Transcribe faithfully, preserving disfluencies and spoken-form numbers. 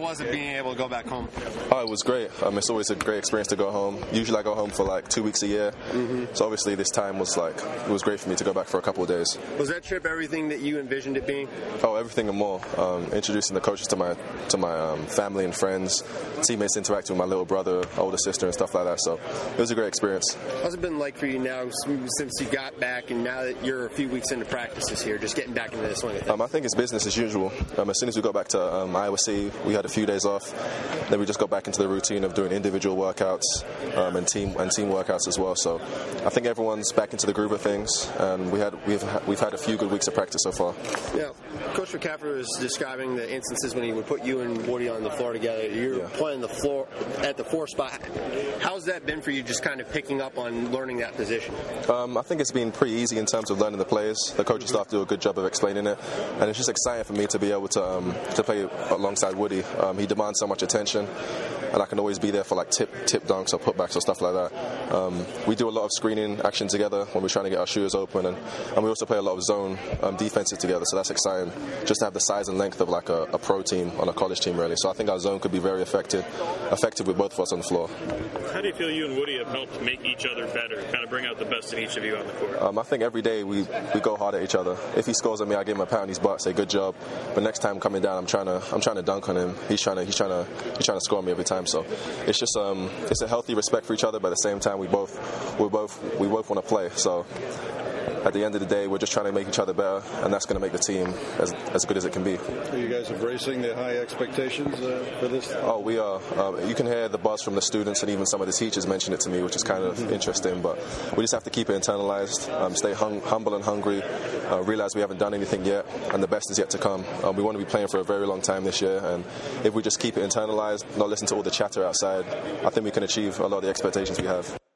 was it being able to go back home? Oh, it was great. Um, it's always a great experience to go home. Usually I go home for like two weeks a year. Mm-hmm. So obviously this time was like, it was great for me to go back for a couple of days. Was that trip everything that you envisioned it being? Oh, everything and more. Um, introducing the coaches to my to my um, family and friends, teammates interacting with my little brother, older sister and stuff like that. So it was a great experience. What's it been like for you now since you got back and now that you're a few weeks into practices here, just getting back into the swing of things? Um, I think it's business as usual. Um, as soon as we got back to um, Iowa City, we had a few days off. Then we just got back into the routine of doing individual workouts um, and team and team workouts as well. So I think everyone's back into the groove of things, and we had we've we've had a few good weeks of practice so far. Yeah, Coach McCaffery was describing the instances when he would put you and Woody on the floor together. You're yeah. playing the floor at the four spot. How's that been for you? Just kind of picking up on learning that position. Um, I think it's been pretty easy in terms of learning the plays. The coaching staff do a good job of explaining it, and it's just exciting for me to be able to um, to play alongside Woody. Um, he demands so much attention, and I can always be there for like tip tip dunks or putbacks or stuff like that. Um, we do a lot of screening action together when we're trying to get our shooters open, and, and we also play a lot of zone um, defenses together. So that's exciting, just to have the size and length of like a, a pro team on a college team, really. So I think our zone could be very effective, effective with both of us on the floor. How do you feel you and Woody have helped make each other better, kind of bring out the best in each of you on the court? Um, I think every day we, we go hard at each other. If he scores at me, I give him a pat on his butt, say good job. But next time coming down, I'm trying to I'm trying to dunk on him. He's trying to he's trying to he's trying to score on me every time. So it's just um it's a healthy respect for each other, but at the same time we both we both we both want to play. So at the end of the day, we're just trying to make each other better, and that's going to make the team as as good as it can be. Are you guys embracing the high expectations uh, for this? Oh, we are. Um, you can hear the buzz from the students, and even some of the teachers mention it to me, which is kind of mm-hmm. interesting. But we just have to keep it internalized, um, stay hung, humble and hungry, uh, realize we haven't done anything yet, and the best is yet to come. Um, we want to be playing for a very long time this year, and if we just keep it internalized, not listen to all the chatter outside, I think we can achieve a lot of the expectations we have.